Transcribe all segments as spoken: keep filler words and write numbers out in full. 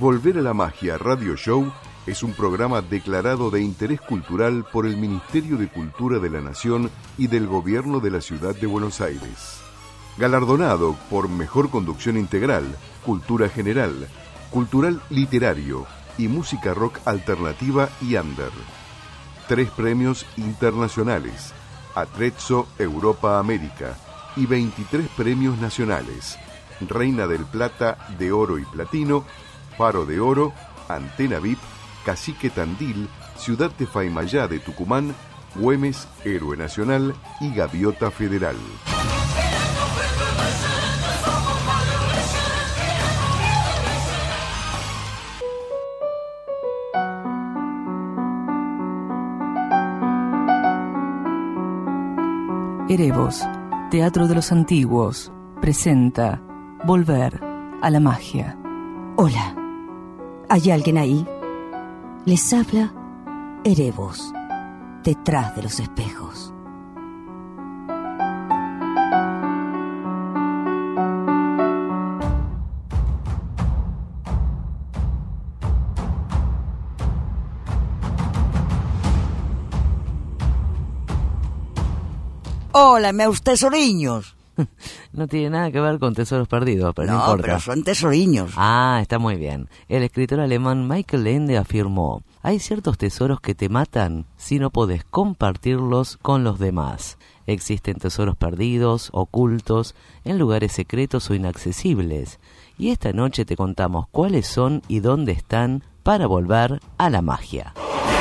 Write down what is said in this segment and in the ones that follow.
Volver a la Magia Radio Show es un programa declarado de interés cultural por el Ministerio de Cultura de la Nación y del Gobierno de la Ciudad de Buenos Aires. Galardonado por Mejor Conducción Integral, Cultura General, Cultural Literario y Música Rock Alternativa y Under. Tres premios internacionales, Atrezzo Europa América, y veintitrés premios nacionales, Reina del Plata, de Oro y Platino, Faro de Oro, Antena V I P, Cacique Tandil, Ciudad de Faymayá de Tucumán, Güemes, Héroe Nacional y Gaviota Federal. Erebos, Teatro de los Antiguos, presenta Volver a la Magia. Hola, ¿hay alguien ahí? Les habla Erebos, detrás de los espejos. Hola, meus tesoriños. No tiene nada que ver con tesoros perdidos, pero no, no importa. No, pero son tesoriños. Ah, está muy bien. El escritor alemán Michael Ende afirmó: hay ciertos tesoros que te matan si no podés compartirlos con los demás. Existen tesoros perdidos, ocultos, en lugares secretos o inaccesibles. Y esta noche te contamos cuáles son y dónde están para volver a la magia.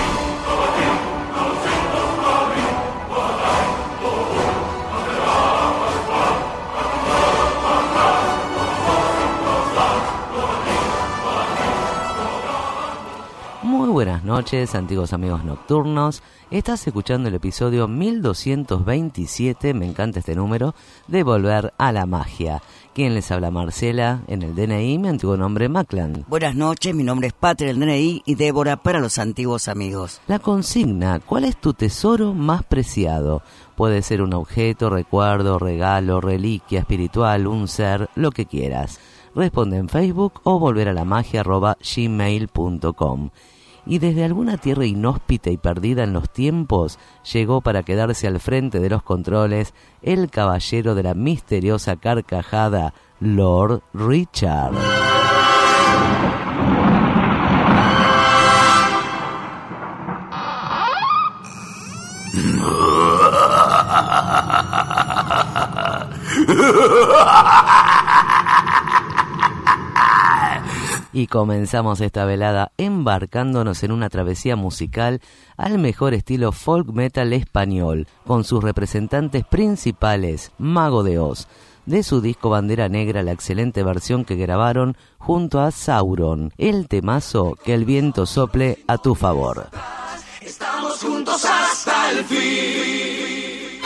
Muy buenas noches, antiguos amigos nocturnos. Estás escuchando el episodio mil doscientos veintisiete, me encanta este número, de Volver a la Magia. Quien les habla, Marcela, en el D N I, mi antiguo nombre Maclan. Buenas noches, mi nombre es Patria, el D N I, y Débora para los antiguos amigos. La consigna: ¿cuál es tu tesoro más preciado? Puede ser un objeto, recuerdo, regalo, reliquia espiritual, un ser, lo que quieras. Responde en Facebook o volveralamagia arroba gmail punto com. Y desde alguna tierra inhóspita y perdida en los tiempos, llegó para quedarse al frente de los controles el caballero de la misteriosa carcajada, Lord Richard. Y comenzamos esta velada embarcándonos en una travesía musical al mejor estilo folk metal español, con sus representantes principales, Mago de Oz. De su disco Bandera Negra, la excelente versión que grabaron junto a Sauron, el temazo Que el viento sople a tu favor. Estamos juntos hasta el fin.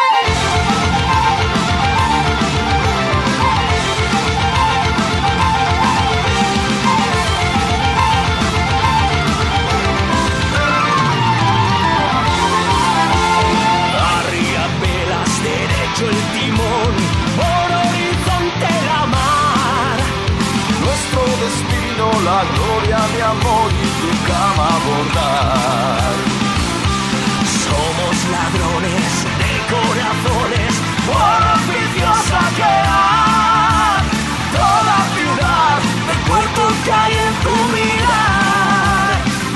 El timón, por horizonte la mar. Nuestro destino, la gloria, mi amor y tu cama bordar. Somos ladrones de corazones, por oficio saquear toda ciudad, el puerto que hay en tu mirar.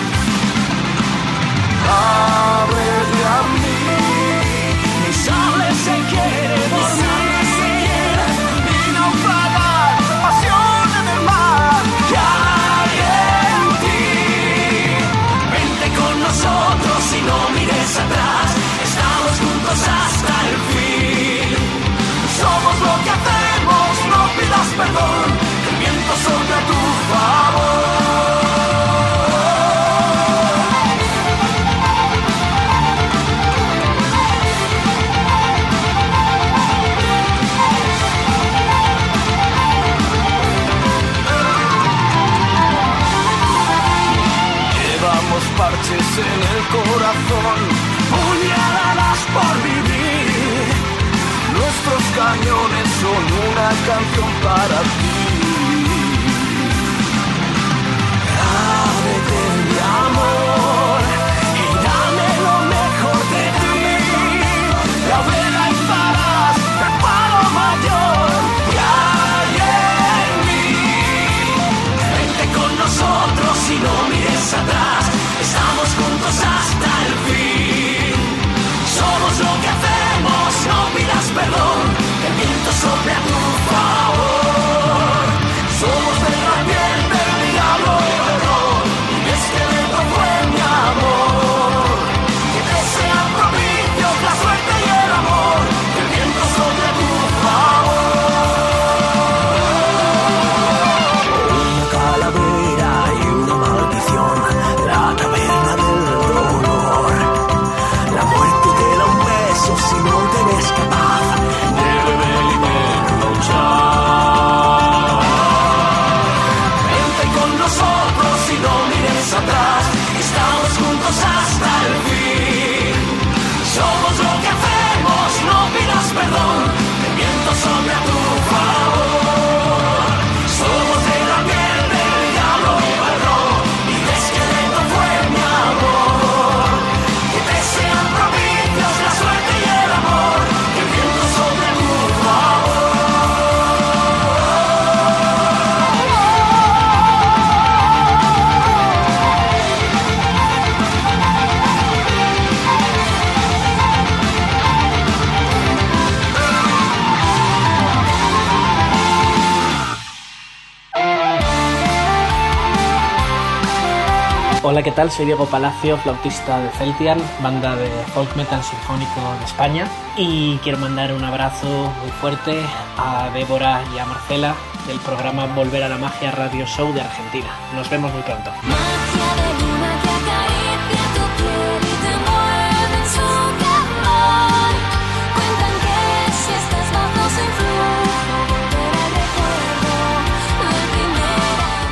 Ábrete a mí. Se quiere dormir y naufragar, pasión en el mar que hay en ti. Vente con nosotros y no mires atrás, estamos juntos hasta el fin. Somos lo que hacemos, no pidas perdón, el viento sopla a tu favor. Parches en el corazón, puñaladas por vivir. Nuestros cañones son una canción para ti. Hola, ¿qué tal? Soy Diego Palacio, flautista de Celtian, banda de folk metal sinfónico de España, y quiero mandar un abrazo muy fuerte a Débora y a Marcela del programa Volver a la Magia Radio Show de Argentina. Nos vemos muy pronto. Magia de luna que acaricia tu piel y te mueve en su calor. Cuentan que si estás bajo su influjo volverá el recuerdo del primer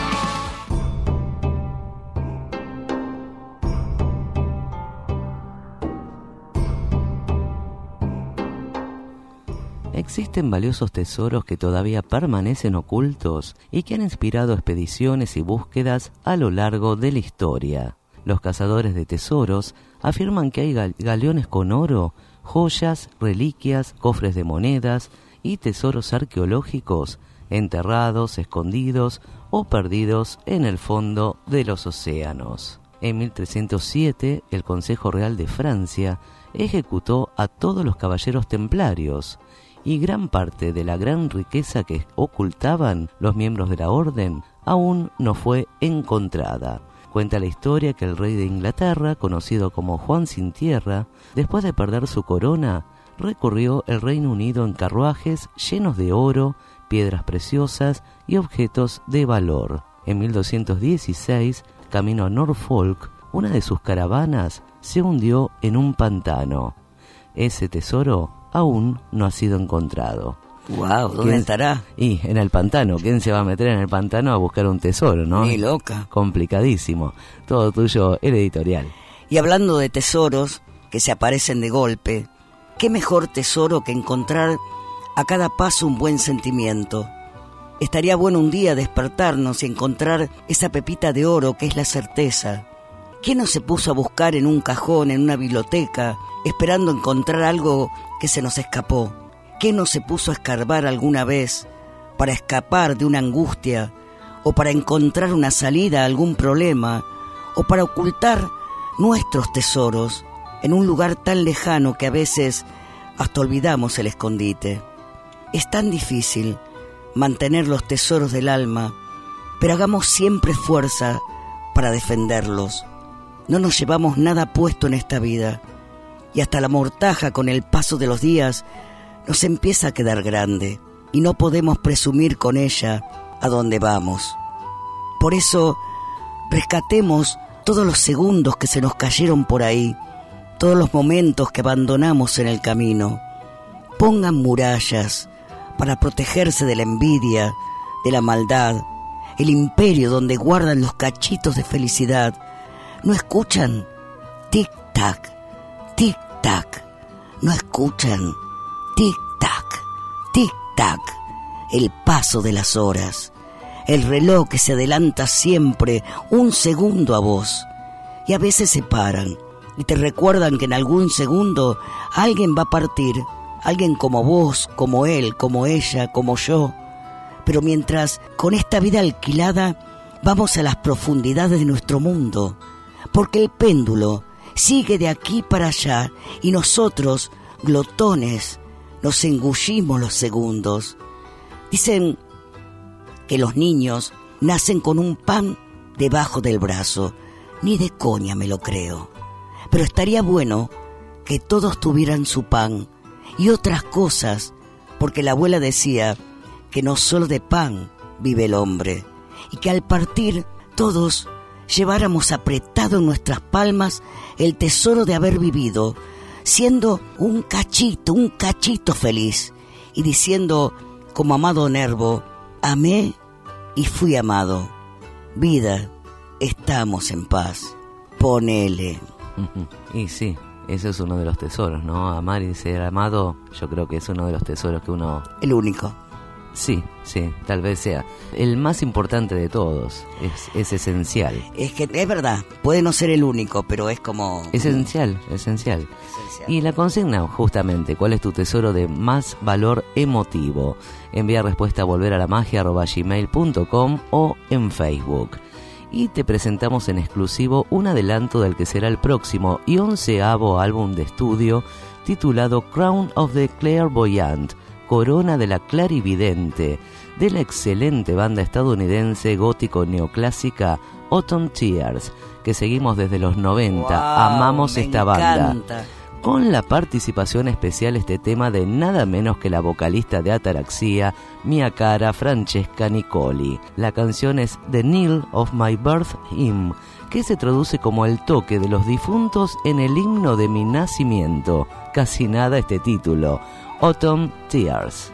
Existen valiosos tesoros que todavía permanecen ocultos y que han inspirado expediciones y búsquedas a lo largo de la historia. Los cazadores de tesoros afirman que hay gal- galeones con oro, joyas, reliquias, cofres de monedas y tesoros arqueológicos enterrados, escondidos o perdidos en el fondo de los océanos. En mil trescientos siete, el Consejo Real de Francia ejecutó a todos los caballeros templarios, y gran parte de la gran riqueza que ocultaban los miembros de la orden aún no fue encontrada. Cuenta la historia que el rey de Inglaterra, conocido como Juan sin Tierra, después de perder su corona, recorrió el Reino Unido en carruajes llenos de oro, piedras preciosas y objetos de valor. En mil doscientos dieciséis, camino a Norfolk, una de sus caravanas se hundió en un pantano. Ese tesoro aún no ha sido encontrado. Wow, ¿dónde estará? Y en el pantano. ¿Quién se va a meter en el pantano a buscar un tesoro, no? Ni loca. Complicadísimo. Todo tuyo, el editorial. Y hablando de tesoros que se aparecen de golpe, ¿qué mejor tesoro que encontrar a cada paso un buen sentimiento? Estaría bueno un día despertarnos y encontrar esa pepita de oro que es la certeza. ¿Quién no se puso a buscar en un cajón, en una biblioteca, esperando encontrar algo que se nos escapó? ¿Quién no se puso a escarbar alguna vez para escapar de una angustia, o para encontrar una salida a algún problema, o para ocultar nuestros tesoros en un lugar tan lejano que a veces hasta olvidamos el escondite? Es tan difícil mantener los tesoros del alma, pero hagamos siempre fuerza para defenderlos. No nos llevamos nada puesto en esta vida, y hasta la mortaja con el paso de los días nos empieza a quedar grande, y no podemos presumir con ella a dónde vamos. Por eso, rescatemos todos los segundos que se nos cayeron por ahí, todos los momentos que abandonamos en el camino. Pongan murallas para protegerse de la envidia, de la maldad, el imperio donde guardan los cachitos de felicidad. ¿No escuchan? Tic-tac, tic-tac. ¿No escuchan? Tic-tac, tic-tac. El paso de las horas. El reloj que se adelanta siempre un segundo a vos. Y a veces se paran y te recuerdan que en algún segundo alguien va a partir. Alguien como vos, como él, como ella, como yo. Pero mientras con esta vida alquilada vamos a las profundidades de nuestro mundo, porque el péndulo sigue de aquí para allá y nosotros, glotones, nos engullimos los segundos. Dicen que los niños nacen con un pan debajo del brazo. Ni de coña me lo creo. Pero estaría bueno que todos tuvieran su pan y otras cosas, porque la abuela decía que no solo de pan vive el hombre, y que al partir todos lleváramos apretado en nuestras palmas el tesoro de haber vivido, siendo un cachito, un cachito feliz, y diciendo como amado Nervo: amé y fui amado. Vida, estamos en paz. Ponele. Y sí, eso es uno de los tesoros, ¿no? Amar y ser amado, yo creo que es uno de los tesoros que uno... El único. Sí, sí, tal vez sea el más importante de todos. Es, es esencial. Es que es verdad, puede no ser el único, pero es como... Esencial, esencial. esencial. Y la consigna, justamente, ¿cuál es tu tesoro de más valor emotivo? Envía respuesta a volveralamagia arroba gmail punto com o en Facebook. Y te presentamos en exclusivo un adelanto del que será el próximo y onceavo álbum de estudio titulado Crown of the Clairvoyant, Corona de la Clarividente, de la excelente banda estadounidense gótico neoclásica Autumn Tears, que seguimos desde los noventa. Wow, Amamos me esta banda. encanta. Con la participación especial este tema de nada menos que la vocalista de Ataraxia, mia cara Francesca Nicoli. La canción es The Knell of My Birth Hymn, que se traduce como el toque de los difuntos en el himno de mi nacimiento. Casi nada este título, Autumn Tears.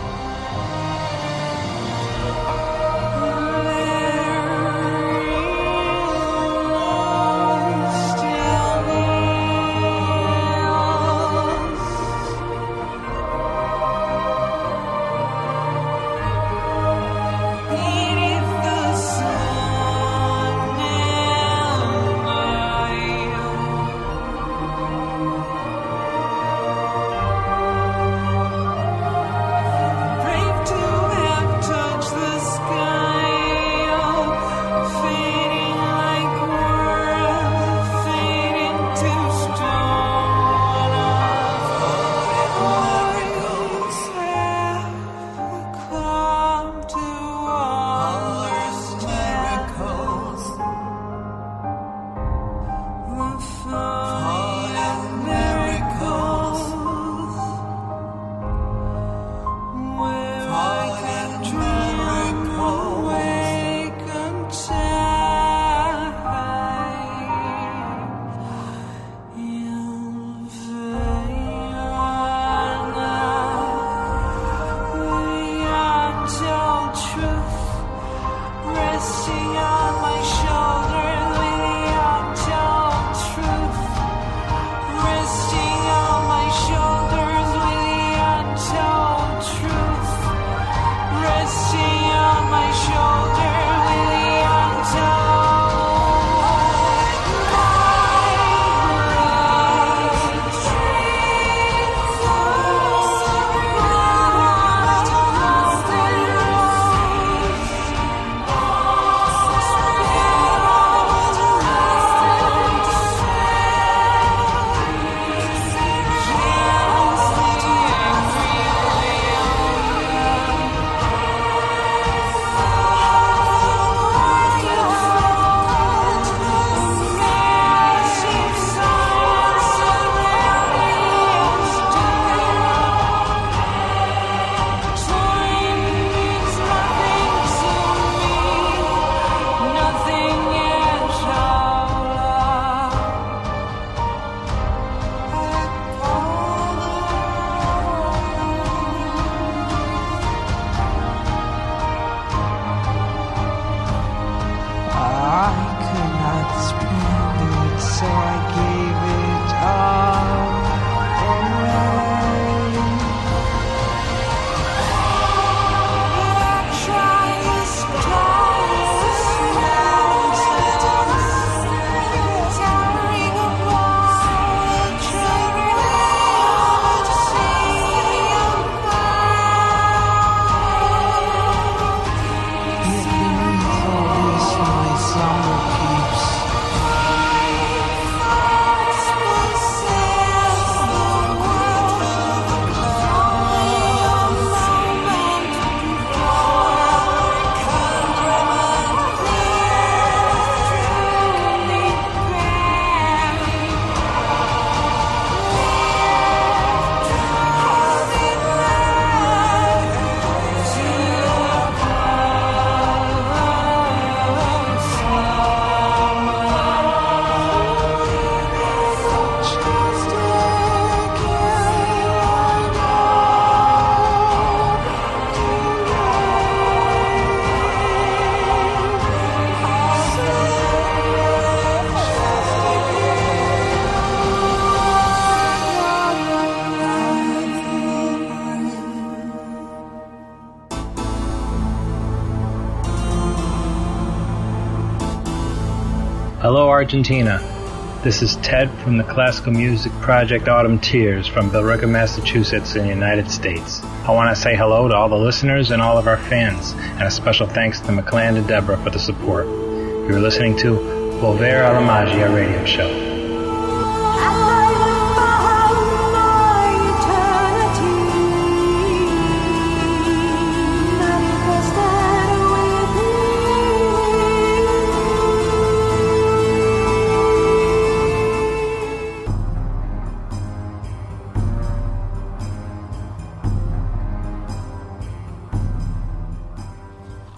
Hello, Argentina. This is Ted from the classical music project Autumn Tears from Billerica, Massachusetts in the United States. I want to say hello to all the listeners and all of our fans, and a special thanks to McClan and Deborah for the support. You're listening to Volver a la Magia radio show.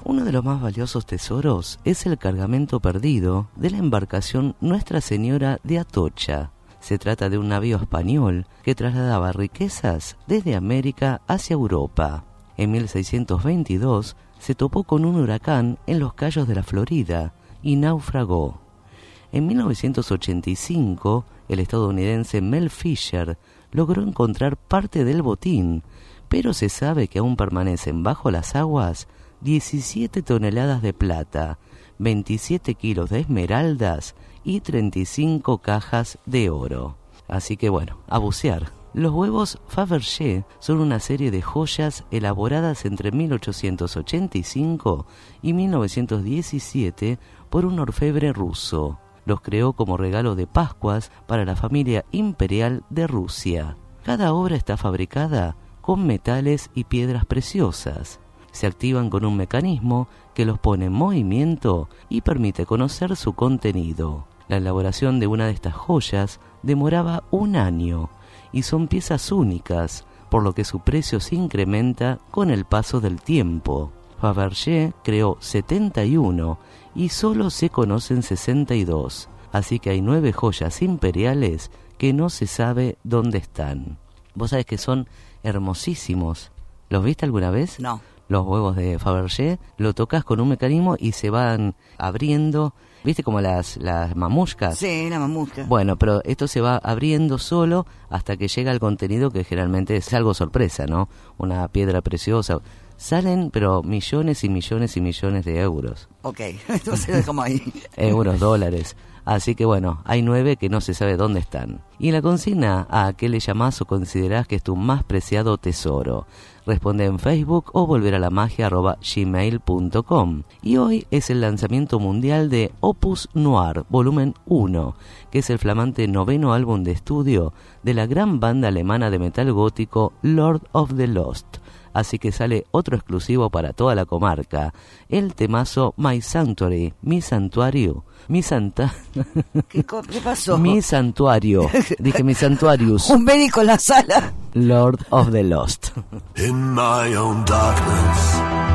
Uno de los más valiosos tesoros es el cargamento perdido de la embarcación Nuestra Señora de Atocha. Se trata de un navío español que trasladaba riquezas desde América hacia Europa. En mil seiscientos veintidós se topó con un huracán en los Cayos de la Florida y naufragó. En mil novecientos ochenta y cinco, el estadounidense Mel Fisher logró encontrar parte del botín, pero se sabe que aún permanecen bajo las aguas diecisiete toneladas de plata, veintisiete kilos de esmeraldas y treinta y cinco cajas de oro. Así que bueno, a bucear. Los huevos Fabergé son una serie de joyas elaboradas entre mil ochocientos ochenta y cinco y mil novecientos diecisiete por un orfebre ruso. Los creó como regalo de Pascuas para la familia imperial de Rusia. Cada obra está fabricada con metales y piedras preciosas. Se activan con un mecanismo que los pone en movimiento y permite conocer su contenido. La elaboración de una de estas joyas demoraba un año y son piezas únicas, por lo que su precio se incrementa con el paso del tiempo. Fabergé creó setenta y uno y solo se conocen sesenta y dos, así que hay nueve joyas imperiales que no se sabe dónde están. Vos sabés que son hermosísimos. ¿Los viste alguna vez? No. Los huevos de Fabergé, lo tocas con un mecanismo y se van abriendo, ¿viste como las, las mamushkas? Sí, la mamushka. Bueno, pero esto se va abriendo solo hasta que llega al contenido, que generalmente es algo sorpresa, ¿no? Una piedra preciosa. Salen, pero millones y millones y millones de euros. Ok, entonces dejamos ahí. Euros, dólares. Así que bueno, hay nueve que no se sabe dónde están. Y en la consigna, ¿a qué le llamás o considerás que es tu más preciado tesoro? Responde en Facebook o volver a la magia arroba gmail punto com. Y hoy es el lanzamiento mundial de Opus Noir, volumen uno, que es el flamante noveno álbum de estudio de la gran banda alemana de metal gótico Lord of the Lost. Así que sale otro exclusivo para toda la comarca, el temazo My Sanctuary, mi santuario, mi santa... ¿Qué, co- qué pasó? mi santuario, dije mi santuarius, Un médico en la sala. Lord of the Lost. In my own darkness,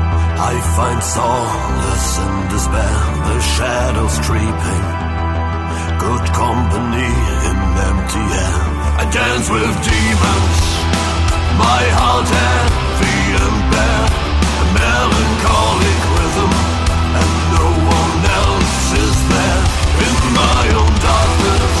I find solace and despair, the shadows creeping, good company in empty air. I dance with demons, my heart heavy and bare, a melancholic rhythm, and no one else is there. In my own darkness,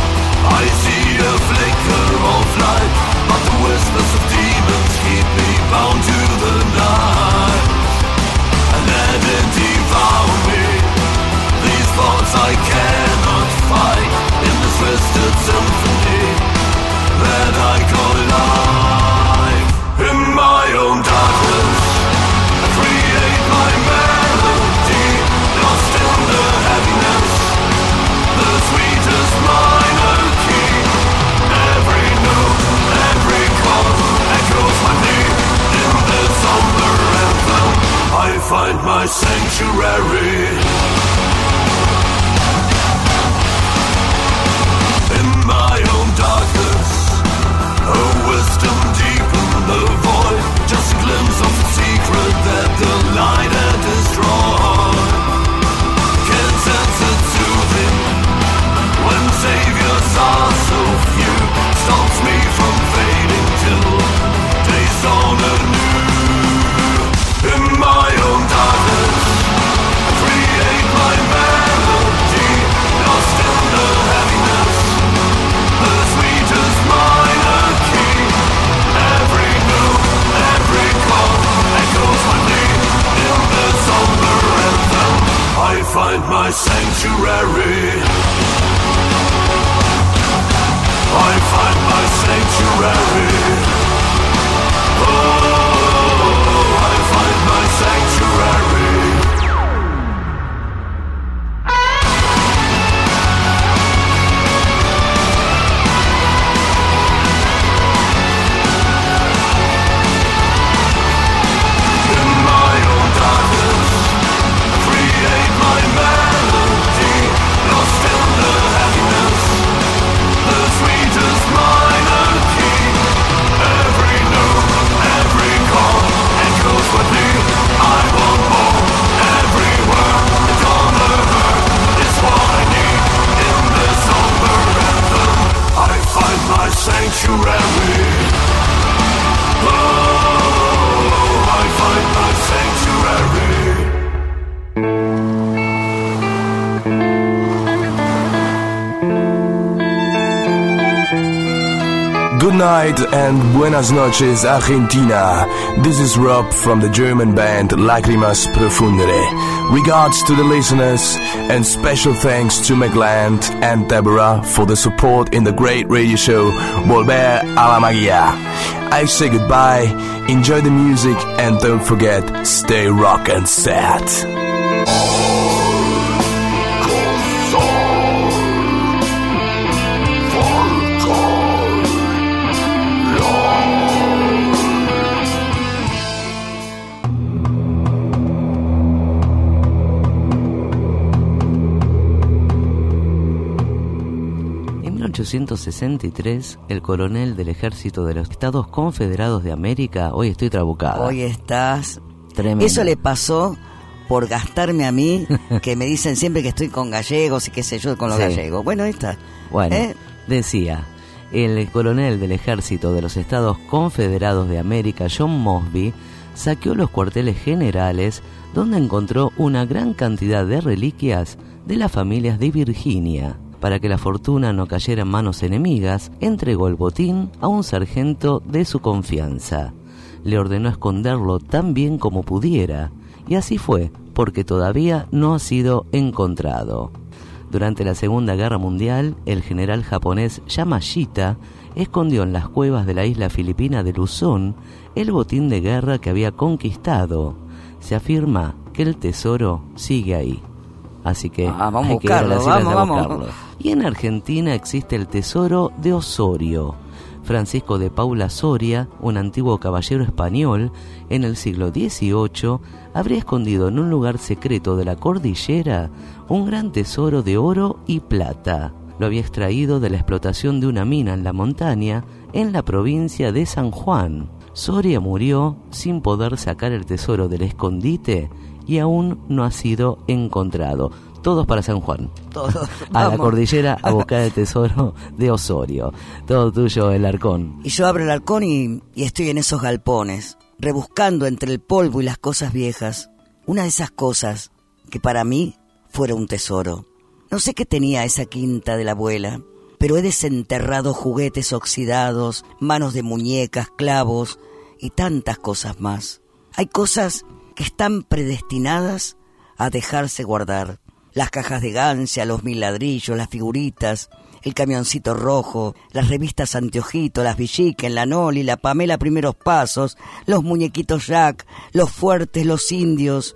I see a flicker of light, but the whispers of demons keep me bound to the night, and let it devour me. These thoughts I cannot fight in this twisted symphony that I call life. In my own darkness, I create my melody, lost in the heaviness, the sweetest minor key. Every note, every chord echoes my plea. In this somber anthem, I find my sanctuary. In my own darkness, a wisdom deep in the void, just a glimpse of the secret that the light had destroyed. Can't sense it soothing when saviors are so few, stops me from fading till days dawn anew. In my own darkness, I create my melody, lost in the heaviness, the sweetest minor key. Every note, every chord echoes my plea. In the somber anthem, I find my sanctuary. I find my sanctuary. Oh, I find my sanctuary. In my own darkness, I create my melody, lost in the heaviness, the sweetest minor key. Good night and buenas noches, Argentina. This is Rob from the German band Lágrimas Profundere. Regards to the listeners and special thanks to McLand and Deborah for the support in the great radio show Volver a la Magia. I say goodbye, enjoy the music and don't forget, stay rock and sad. En mil ochocientos sesenta y tres, el coronel del ejército de los Estados Confederados de América, hoy estoy trabucada. Hoy estás... Tremendo. Eso le pasó por gastarme a mí, que me dicen siempre que estoy con gallegos y qué sé yo con los Sí. gallegos. Bueno, ahí está. Bueno, ¿Eh? decía, el coronel del ejército de los Estados Confederados de América, John Mosby, saqueó los cuarteles generales donde encontró una gran cantidad de reliquias de las familias de Virginia. Para que la fortuna no cayera en manos enemigas, entregó el botín a un sargento de su confianza. Le ordenó esconderlo tan bien como pudiera, y así fue, porque todavía no ha sido encontrado. Durante la Segunda Guerra Mundial, el general japonés Yamashita escondió en las cuevas de la isla filipina de Luzón el botín de guerra que había conquistado. Se afirma que el tesoro sigue ahí. Así que Ah, vamos a hay que ir a buscarlo, las islas vamos, a vamos. buscarlo. Y en Argentina existe el tesoro de Osorio. Francisco de Paula Soria, un antiguo caballero español, en el siglo dieciocho, habría escondido en un lugar secreto de la cordillera un gran tesoro de oro y plata. Lo había extraído de la explotación de una mina en la montaña en la provincia de San Juan. Soria murió sin poder sacar el tesoro del escondite y aún no ha sido encontrado. Todos para San Juan. Todos. A la Vamos. cordillera a buscar el tesoro de Osorio. Todo tuyo, el Arcón. Y yo abro el halcón y, y estoy en esos galpones, rebuscando entre el polvo y las cosas viejas. Una de esas cosas que para mí fuera un tesoro. No sé qué tenía esa quinta de la abuela, pero he desenterrado juguetes oxidados, manos de muñecas, clavos y tantas cosas más. Hay cosas que están predestinadas a dejarse guardar. Las cajas de gancia, los mil ladrillos, las figuritas, el camioncito rojo, las revistas Anteojito, las Villiquen, la Noli, la Pamela Primeros Pasos, los muñequitos Jack, los fuertes, los indios.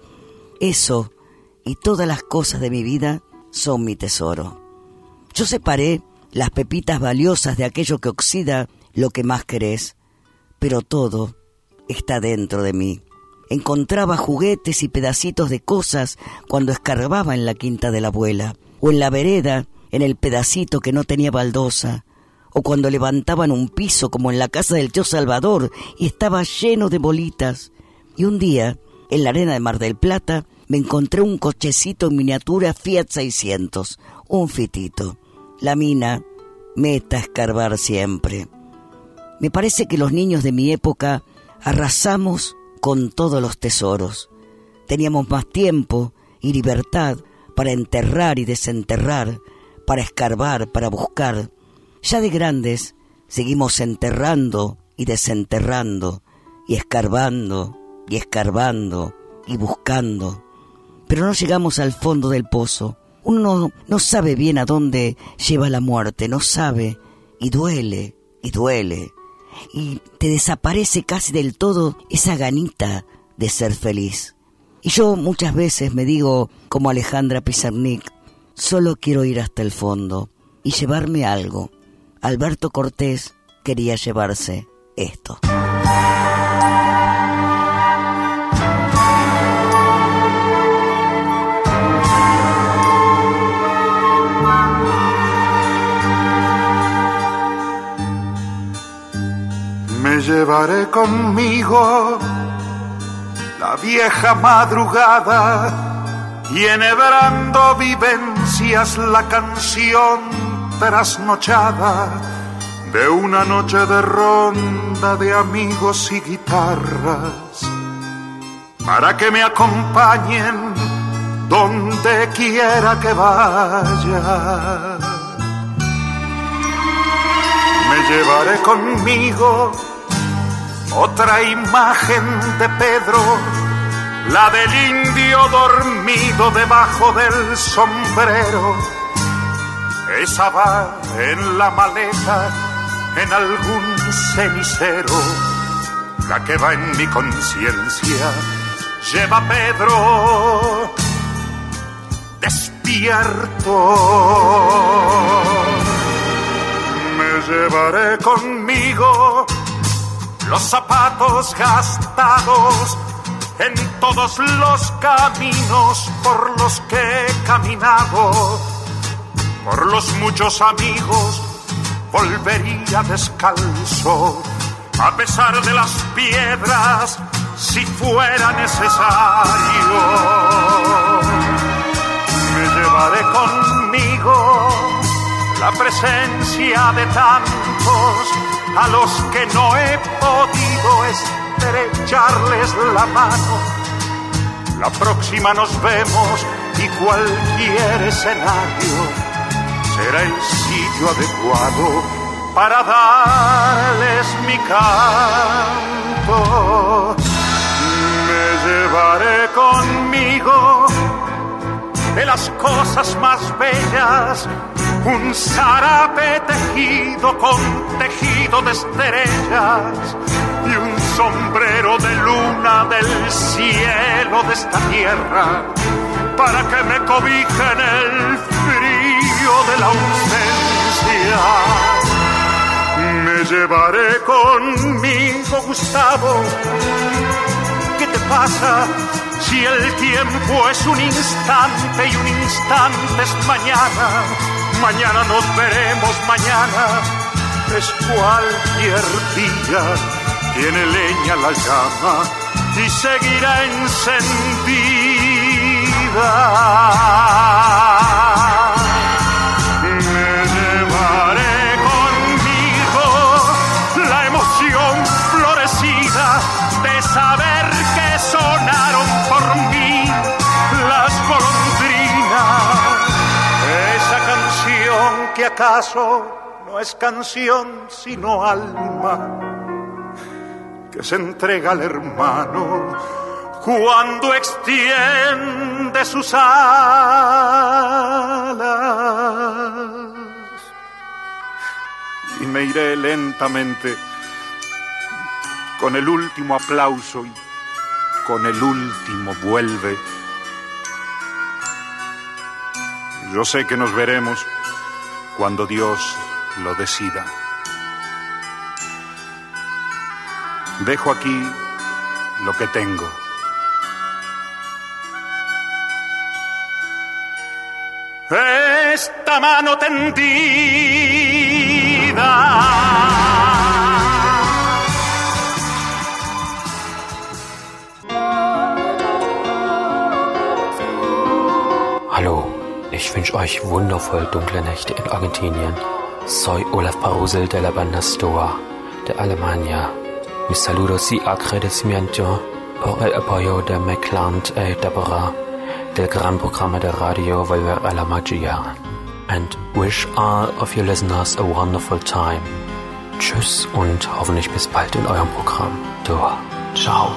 Eso y todas las cosas de mi vida son mi tesoro. Yo separé las pepitas valiosas de aquello que oxida lo que más querés, pero todo está dentro de mí. Encontraba juguetes y pedacitos de cosas cuando escarbaba en la quinta de la abuela, o en la vereda, en el pedacito que no tenía baldosa, o cuando levantaban un piso como en la casa del tío Salvador y estaba lleno de bolitas. Y un día, en la arena de Mar del Plata, me encontré un cochecito en miniatura Fiat seiscientos, un fitito. La mina, meta a escarbar siempre. Me parece que los niños de mi época arrasamos con todos los tesoros. Teníamos más tiempo y libertad para enterrar y desenterrar, para escarbar, para buscar. Ya de grandes seguimos enterrando y desenterrando, y escarbando y escarbando y buscando. Pero no llegamos al fondo del pozo. Uno no sabe bien a dónde lleva la muerte, no sabe, y duele, y duele. Y te desaparece casi del todo esa ganita de ser feliz. Y yo muchas veces me digo, como Alejandra Pizarnik, solo quiero ir hasta el fondo y llevarme algo. Alberto Cortés quería llevarse esto. Me llevaré conmigo la vieja madrugada y enhebrando vivencias la canción trasnochada de una noche de ronda de amigos y guitarras para que me acompañen donde quiera que vaya. Me llevaré conmigo otra imagen de Pedro, la del indio dormido debajo del sombrero. Esa va en la maleta, en algún cenicero. La que va en mi conciencia lleva Pedro despierto. Me llevaré conmigo los zapatos gastados en todos los caminos por los que he caminado. Por los muchos amigos volvería descalzo, a pesar de las piedras, si fuera necesario. Me llevaré conmigo la presencia de tantos a los que no he podido estrecharles la mano. La próxima nos vemos y cualquier escenario será el sitio adecuado para darles mi canto. Me llevaré conmigo de las cosas más bellas un zarape tejido con tejido de estrellas y un sombrero de luna del cielo de esta tierra para que me cobije en el frío de la ausencia. Me llevaré conmigo, Gustavo. ¿Qué te pasa si el tiempo es un instante y un instante es mañana? Mañana nos veremos, mañana es cualquier día. Tiene leña la llama y seguirá encendida. Me llevaré conmigo la emoción florecida de saber que sonaron por mí las golondrinas. Esa canción que acaso no es canción sino alma, que se entrega al hermano cuando extiende sus alas. Y me iré lentamente con el último aplauso y con el último vuelve. Yo sé que nos veremos cuando Dios lo decida. Dejo aquí lo que tengo. Esta mano tendida. Hallo, ich wünsche euch wundervoll dunkle Nächte in Argentinien. Soy Olaf Parusel de la Banda Stoa, de Alemania. Mis saludos y agradecimiento por el apoyo de Mecland y Deborah del gran programa de radio Volver a la Magia, and wish all of your listeners a wonderful time. Tschüss und hoffentlich bis bald in eurem Programm. Doa. Ciao.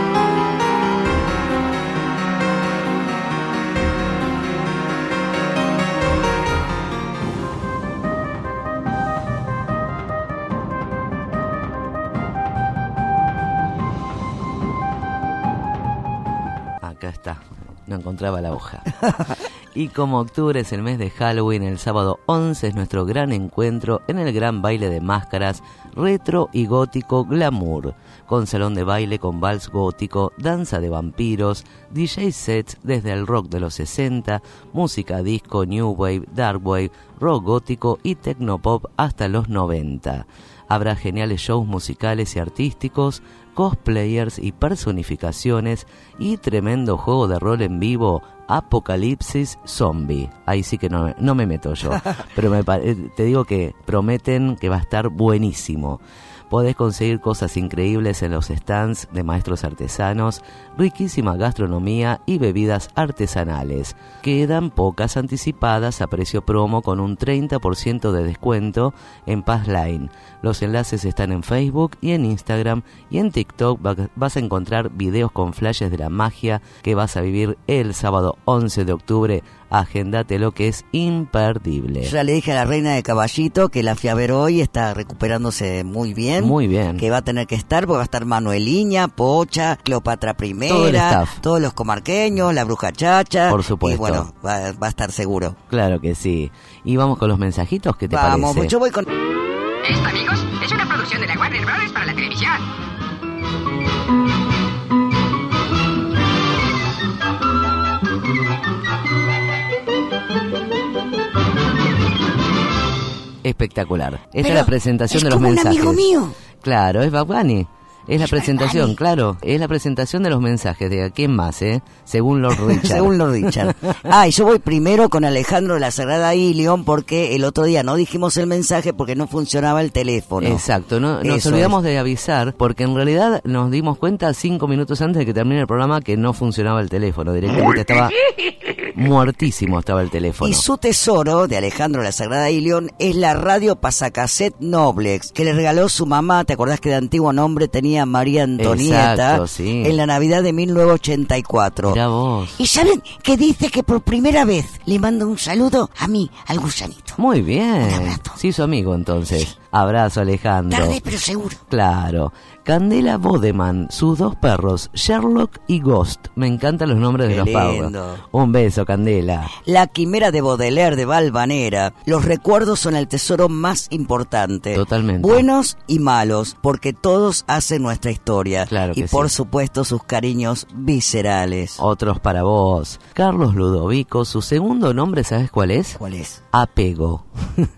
Acá está, no encontraba la hoja. Y como octubre es el mes de Halloween, el sábado once es nuestro gran encuentro en el gran baile de máscaras retro y gótico glamour, con salón de baile con vals gótico, danza de vampiros, D J sets desde el rock de los sesenta, música disco, new wave, dark wave, rock gótico y tecnopop hasta los noventa. Habrá geniales shows musicales y artísticos, cosplayers y personificaciones y tremendo juego de rol en vivo, Apocalipsis Zombie. Ahí sí que no, no me meto yo, pero me, te digo que prometen que va a estar buenísimo. Podés conseguir cosas increíbles en los stands de maestros artesanos, riquísima gastronomía y bebidas artesanales. Quedan pocas anticipadas a precio promo con un treinta por ciento de descuento en Pass Line. Los enlaces están en Facebook y en Instagram, y en TikTok vas a encontrar videos con flashes de la magia que vas a vivir el sábado once de octubre. Agéndate, lo que es imperdible. Ya le dije a la reina de Caballito que la fui a ver hoy, está recuperándose muy bien. Muy bien. Que va a tener que estar, porque va a estar Manueliña, Pocha, Cleopatra Primera, todo el staff, todos los comarqueños, la Bruja Chacha. Por supuesto. Y bueno, va, va a estar seguro. Claro que sí. Y vamos con los mensajitos, ¿qué te vamos, parece? Vamos, yo voy con... Esto, amigos, es una producción de la Warner Brothers para la televisión. Espectacular. Esta Pero es la presentación es de los como mensajes. Un amigo mío. Claro, es Bad Bunny. Es la Es presentación, Bad Bunny. claro. Es la presentación de los mensajes. ¿De quién más, eh? Según Lord Richard. Según Lord Richard. Ah, y yo voy primero con Alejandro de la Sagrada Ilion, porque el otro día no dijimos el mensaje porque no funcionaba el teléfono. Exacto, no, nos Eso olvidamos es. de avisar, porque en realidad nos dimos cuenta cinco minutos antes de que termine el programa que no funcionaba el teléfono. Directamente estaba muertísimo, estaba el teléfono. Y su tesoro de Alejandro de la Sagrada Ilion es la radio pasacassette Noblex, que le regaló su mamá. ¿Te acordás que de antiguo nombre tenía María Antonieta? Exacto, sí. En la Navidad de mil novecientos ochenta y cuatro. Mirá vos. Y saben que dice que por primera vez le manda un saludo a mí, al gusanito. Muy bien. Sí, su amigo entonces. Sí. Abrazo, Alejandro. Tarde, pero seguro. Claro. Candela Bodeman, sus dos perros, Sherlock y Ghost. Me encantan los nombres Qué de los lindo. perros. Un beso, Candela. La quimera de Baudelaire de Valvanera. Los recuerdos son el tesoro más importante. Totalmente. Buenos y malos, porque todos hacen nuestra historia. Claro que y por sí. supuesto sus cariños viscerales. Otros para vos. Carlos Ludovico, su segundo nombre, ¿sabes cuál es? ¿Cuál es? Apego.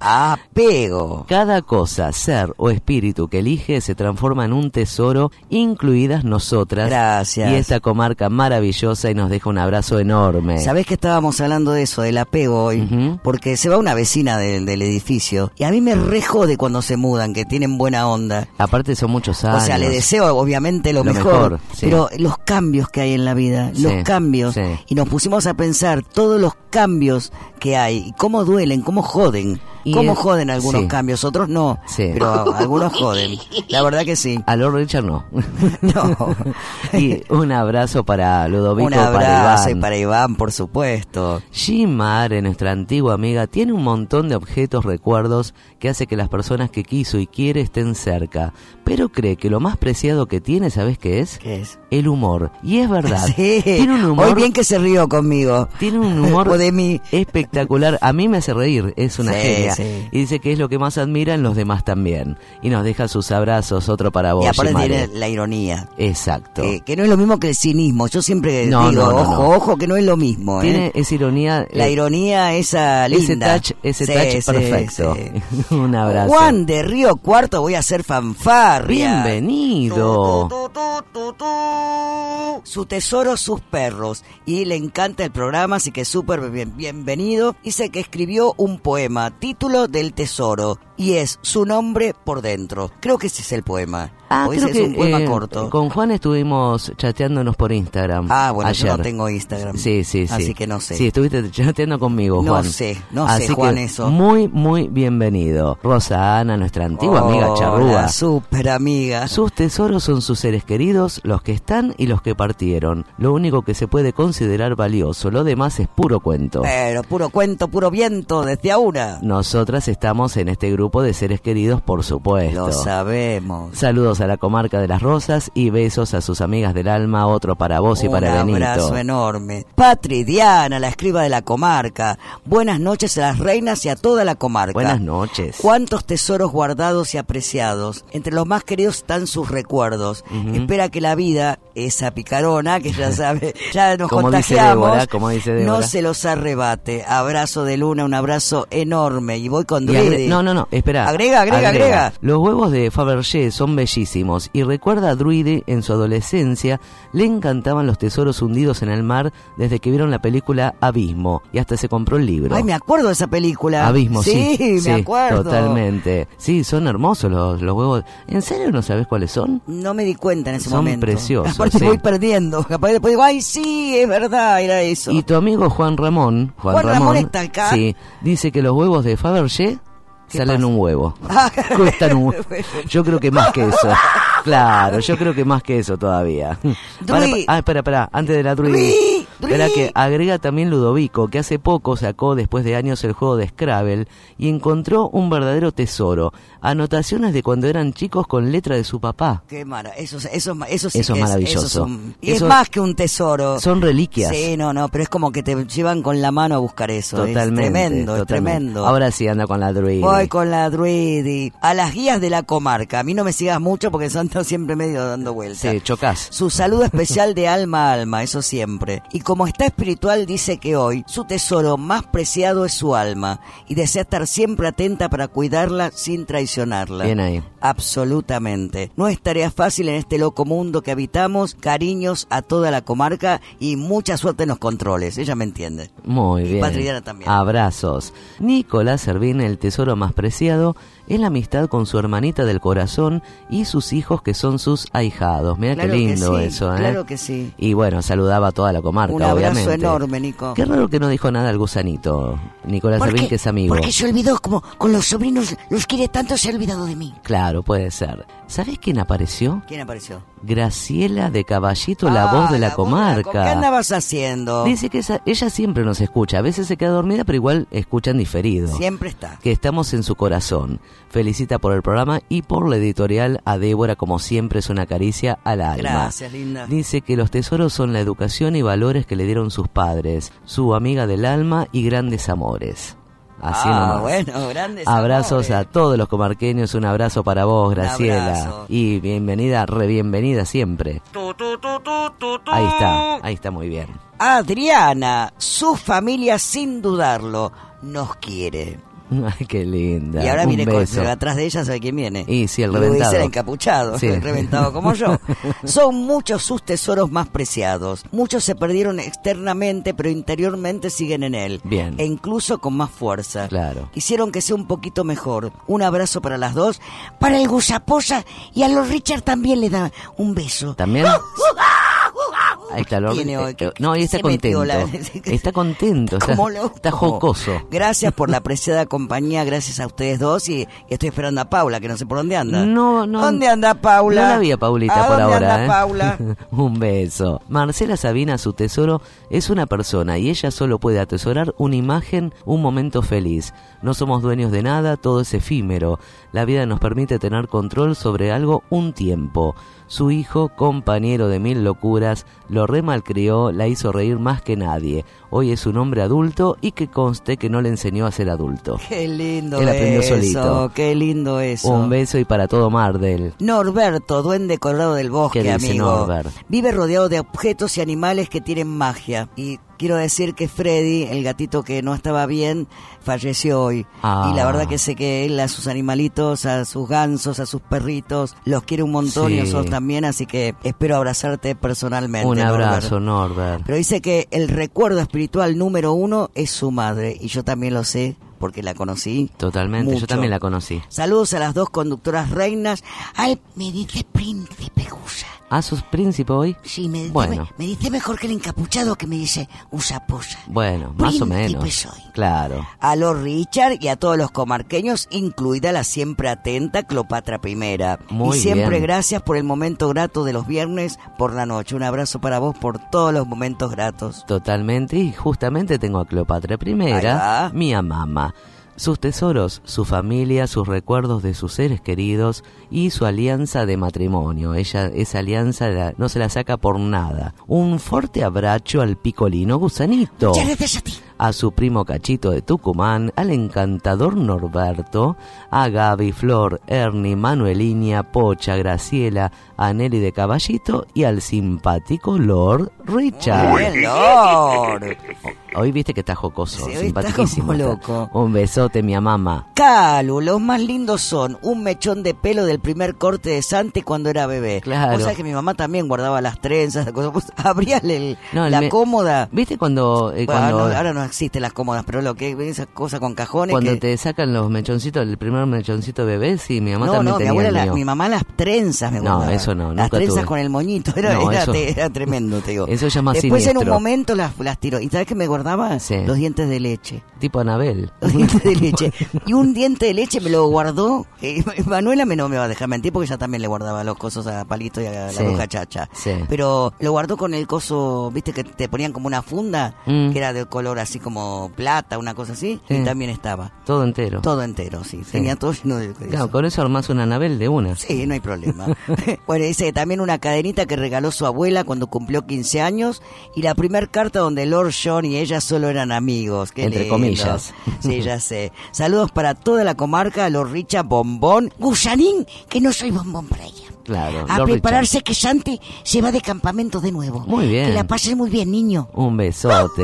Apego. Cada cosa, ser o espíritu que elige se transforma en un tesoro, incluidas nosotras. Gracias. Y esta comarca maravillosa, y nos deja un abrazo enorme. ¿Sabés que estábamos hablando de eso, del apego hoy? Uh-huh. Porque se va una vecina de, del edificio y a mí me re jode cuando se mudan, que tienen buena onda. Aparte son muchos años. O sea, le deseo obviamente lo, Lo mejor, mejor, sí. Pero los cambios que hay en la vida, Sí, los cambios, sí. y nos pusimos a pensar todos los cambios que hay, y cómo duelen, cómo joden. Y ¿Cómo es- joden algunos sí. cambios? Otros no, Sí. pero algunos joden. La verdad que sí. A Lord Richard no. No. Y un abrazo para Ludovico, Un abrazo para y Iván. para Iván, por supuesto. Jimare, nuestra antigua amiga, tiene un montón de objetos, recuerdos, que hace que las personas que quiso y quiere estén cerca. Pero cree que lo más preciado que tiene, ¿sabes qué es? ¿Qué es? El humor. Y es verdad. Sí. Tiene un humor... Hoy bien que se rió conmigo. Tiene un humor O de mí. espectacular. A mí me hace reír, es una Sí, genia. sí. Y dice que es lo que más admira en los demás también. Y nos deja sus abrazos, otro para vos, Y aparte Jimare. tiene la ironía. Exacto. Que, que no es lo mismo que el cinismo. Yo siempre No, digo, no, no, ojo, no. ojo, que no es lo mismo. Tiene ¿eh? esa ironía... La eh, ironía esa ese linda. touch, ese Sí, touch sí, perfecto. sí. Un abrazo. Juan de Río Cuarto, voy a hacer fanfarria. Bienvenido. Tu, tu, tu, tu, tu. Su tesoro, sus perros. Y le encanta el programa, así que súper bien, bienvenido. Dice que escribió un poema, título del tesoro, y es su nombre por dentro. Creo que ese es el poema. Ah, O creo ese que es un poema eh, corto. con Juan estuvimos chateándonos por Instagram. Ah, bueno, ayer. yo no tengo Instagram. Sí, sí, sí. Así que no sé. Sí, estuviste chateando conmigo, No Juan. sé, no Así sé, Juan, que eso. Muy, muy bienvenido. Rosa Ana, nuestra antigua amiga charrúa. Hola, súper amiga. Sus tesoros son sus seres queridos, los que están y los que partieron. Lo único que se puede considerar valioso, lo demás es puro cuento. Pero puro cuento, puro viento, desde ahora. Nosotras estamos en este grupo de seres queridos, por supuesto. Lo sabemos. Saludos a la comarca de Las Rosas y besos a sus amigas del alma, otro para vos y para Un Benito. abrazo enorme. Patri Diana, la escriba de la comarca. Buenas noches a las reinas y a toda la comarca. Buenas noches. Cuántos tesoros guardados y apreciados. Entre los más queridos están sus recuerdos. Ujú. Espera que la vida, esa picarona, que ya sabe, ya nos Como dice contagiamos, Débora, como dice Débora. no se los arrebate. Abrazo de Luna, un abrazo enorme. Y voy con Y agre- Drede. no, no, no, espera. Agrega, agrega, agrega. Los huevos de Fabergé son bellísimos. muchísimos y recuerda a Druide en su adolescencia, le encantaban los tesoros hundidos en el mar desde que vieron la película Abismo y hasta se compró el libro. Ay, me acuerdo de esa película. Abismo, sí. Sí, me acuerdo. Totalmente. Sí, son hermosos los, los huevos. ¿En serio no sabes cuáles son? No me di cuenta en ese son momento. Son preciosos. Aparte sí. voy perdiendo. Capaz después digo, ay, sí, es verdad, era eso. Y tu amigo Juan Ramón, Juan, Juan Ramón, Ramón está acá. Sí, dice que los huevos de Fabergé salen pasa? un huevo. Cuestan un huevo. Yo creo que más que eso. Claro, yo creo que más que eso todavía. Para, ah, espera, espera, antes de la Druid. Espera que agrega también Ludovico, que hace poco sacó después de años el juego de Scrabble y encontró un verdadero tesoro. Anotaciones de cuando eran chicos con letra de su papá. Qué maravilloso. Eso, eso, eso, sí eso es maravilloso. Eso son, y eso es más que un tesoro. Son reliquias. Sí, no, no, pero es como que te llevan con la mano a buscar eso. Totalmente. Es tremendo, totalmente. es tremendo. Ahora sí anda con la Druid. Voy con la Druid y a las guías de la comarca. A mí no me sigas mucho porque son siempre medio dando vueltas. Sí, chocás. Su saludo especial de alma a alma, eso siempre. Y como está espiritual, dice que hoy su tesoro más preciado es su alma y desea estar siempre atenta para cuidarla sin traicionarla. Bien ahí. Absolutamente. No es tarea fácil en este loco mundo que habitamos. Cariños a toda la comarca y mucha suerte en los controles. Ella me entiende. Muy bien. Patriana también. Abrazos. Nicolás Servín, el tesoro más preciado es la amistad con su hermanita del corazón y sus hijos que son sus ahijados. Mira claro qué lindo sí, eso, ¿eh? Claro que sí. Y bueno, saludaba a toda la comarca, Un abrazo obviamente. enorme, Nico. Qué raro que no dijo nada al gusanito, Nicolás Servín, qué? que es amigo. Porque se olvidó, como con los sobrinos los quiere tanto, se ha olvidado de mí. Claro, puede ser. ¿Sabés quién apareció? ¿Quién apareció? Graciela de Caballito, la ah, voz de la, la comarca. Voz de la, ¿qué andabas haciendo? Dice que esa, ella siempre nos escucha. A veces se queda dormida, pero igual escuchan diferido. Siempre está. Que estamos en su corazón. Felicita por el programa y por la editorial a Débora, como siempre es una caricia al alma. Gracias, linda. Dice que los tesoros son la educación y valores que le dieron sus padres, su amiga del alma y grandes amores. Así ah, nomás. bueno, grandes Abrazos amores. a todos los comarqueños, un abrazo para vos, Graciela. abrazo. Y bienvenida, re bienvenida siempre. Tu, tu, tu, tu, tu, tu. Ahí está, ahí está muy bien. Adriana, su familia sin dudarlo, nos quiere. Ay, qué linda. Y ahora un viene beso. con, atrás de ella, ¿sabe quién viene? Y sí, el Luis reventado. el encapuchado, Sí. el reventado como yo. Son muchos sus tesoros más preciados. Muchos se perdieron externamente, pero interiormente siguen en él. Bien. E incluso con más fuerza. Claro. Quisieron que sea un poquito mejor. Un abrazo para las dos. Para el Gusaposa y a los Richard también le da un beso. ¿También? Ahí está, lo, Tiene hoy, eh, no, ahí está se metió contento. la- Está contento, está, Como loco. está jocoso. Gracias por la apreciada compañía, gracias a ustedes dos y, y estoy esperando a Paula, que no sé por dónde anda. No, no. ¿Dónde anda Paula? No la vi a Paulita ¿A por dónde ahora. anda ¿eh? Paula? Un beso. Marcela Sabina, su tesoro, es una persona y ella solo puede atesorar una imagen, un momento feliz. No somos dueños de nada, todo es efímero. La vida nos permite tener control sobre algo un tiempo. Su hijo, compañero de mil locuras, lo remalcrió, la hizo reír más que nadie. Hoy es un hombre adulto y que conste que no le enseñó a ser adulto. Qué lindo Él aprendió eso, solito. qué lindo eso. Un beso y para todo Mardel. Norberto, duende colorado del bosque, ¿Qué dice amigo. Norbert? Vive rodeado de objetos y animales que tienen magia. Y quiero decir que Freddy, el gatito que no estaba bien, falleció hoy. Ah. Y la verdad que sé que él a sus animalitos, a sus gansos, a sus perritos, los quiere un montón Sí. y nosotros también, así que espero abrazarte personalmente. Un Norbert. abrazo, Norbert. Pero dice que el recuerdo espiritual número uno es su madre, y yo también lo sé porque la conocí. Totalmente, mucho. yo también la conocí. Saludos a las dos conductoras reinas. Al me dice príncipe Gusa. ¿A sus príncipes hoy? Sí, me, Bueno. me, me dice mejor que el encapuchado que me dice Gusaposa. Bueno, más o Príncipe menos. soy. Claro. A los Richard y a todos los comarqueños, incluida la siempre atenta Cleopatra primera. Muy y siempre bien. gracias por el momento grato de los viernes por la noche. Un abrazo para vos por todos los momentos gratos. Totalmente, y justamente tengo a Cleopatra Ahí primera, va. mi mamá. Sus tesoros, su familia, sus recuerdos de sus seres queridos y su alianza de matrimonio. Ella, esa alianza la- no se la saca por nada. Un fuerte abrazo al picolino Gusanito. Muchas gracias a ti. A su primo Cachito de Tucumán, al encantador Norberto, a Gaby, Flor, Ernie, Manuelinia, Pocha, Graciela, a Nelly de Caballito y al simpático Lord Richard. Bien, Lord. Hoy viste que está jocoso, Sí, hoy simpaticísimo. está como está. loco. Un besote, mi mamá. Calu, los más lindos son un mechón de pelo del primer corte de Santi cuando era bebé. Claro. O sea que mi mamá también guardaba las trenzas, las cosas. Pues, abría el- No, el la me- cómoda. ¿Viste cuando... eh, Bueno, cuando... no, ahora no existen las cómodas, pero lo que esas cosas con cajones Cuando que... te sacan los mechoncitos, el primer mechoncito bebé, sí, mi mamá No, también no, mi tenía abuela, el la- mío. mi mamá las trenzas me No, guardaba. eso no, Las nunca trenzas tuve. con el moñito, era, No, era, eso- te- era tremendo, te digo. Eso ya más Después en un siniestro. momento las, las tiró. ¿Y sabes qué me guardaba? Sí. Los dientes de leche. Tipo Anabel. Los dientes de leche. Y un diente de leche me lo guardó. eh, Manuela me no me va a dejar mentir porque ella también le guardaba los cosos a Palito y a la Sí. bruja Chacha. Sí. Pero lo guardó con el coso, viste que te ponían como una funda, Mm. que era de color así como plata, una cosa así. Sí. Y también estaba. Todo entero. Todo entero, sí. Sí. Tenía todo lleno de... de Claro, eso. con eso armás una Anabel de una. Sí, no hay problema. Bueno, dice también una cadenita que regaló su abuela cuando cumplió quince años y la primer carta donde Lord John y ella solo eran amigos. Qué Entre lindo. comillas. Sí, ya sé. Saludos para toda la comarca, Lord Richard Bombón. Gusanín, que no soy bombón para ella. Claro. A Lord prepararse que Santi se va de campamento de nuevo. Muy bien. Que la pases muy bien, niño. Richard. Un besote.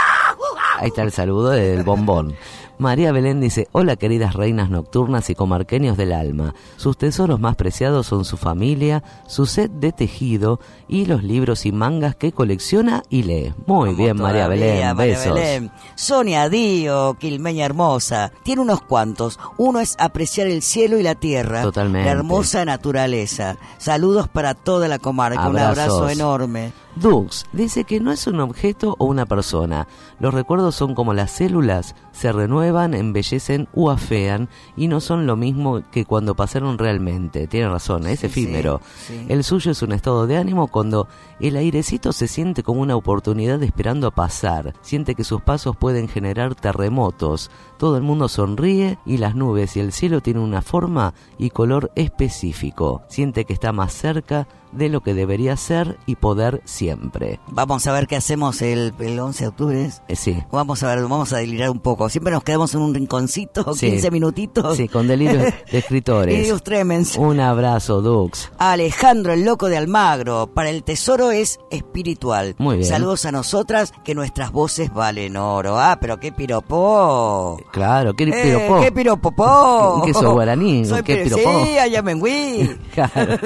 Ahí está el saludo del bombón. María Belén dice, hola queridas reinas nocturnas y comarqueños del alma. Sus tesoros más preciados son su familia, su set de tejido y los libros y mangas que colecciona y lee. Muy bien, María Todavía, Belén, María besos. Belén. Sonia Dío, quilmeña hermosa. Tiene unos cuantos. Uno es apreciar el cielo y la tierra. Totalmente. La hermosa naturaleza. Saludos para toda la comarca. Un Abrazos. abrazo enorme. Dux dice que no es un objeto o una persona. Los recuerdos son como las células, se renuevan, embellecen o afean y no son lo mismo que cuando pasaron realmente. Tiene razón, es Sí, efímero. sí, sí. El suyo es un estado de ánimo cuando el airecito se siente como una oportunidad esperando a pasar. Siente que sus pasos pueden generar terremotos. Todo el mundo sonríe y las nubes y el cielo tienen una forma y color específico. Siente que está más cerca de lo que debería ser y poder siempre. Vamos a ver qué hacemos el, el once de octubre. Eh, sí. Vamos a ver, vamos a delirar un poco. Siempre nos quedamos en un rinconcito, Sí. quince minutitos. Sí, con delirios de escritores. Delirios tremens. Un abrazo, Dux. Alejandro, el loco de Almagro. Para el tesoro es espiritual. Muy bien. Saludos a nosotras, que nuestras voces valen oro. Ah, pero qué piropó. Claro, qué Eh, piropó. ¿Qué piropopó? ¿Qué sos guaraní? Soy ¿Qué piro- piropó? Sí, allá me fui. Claro.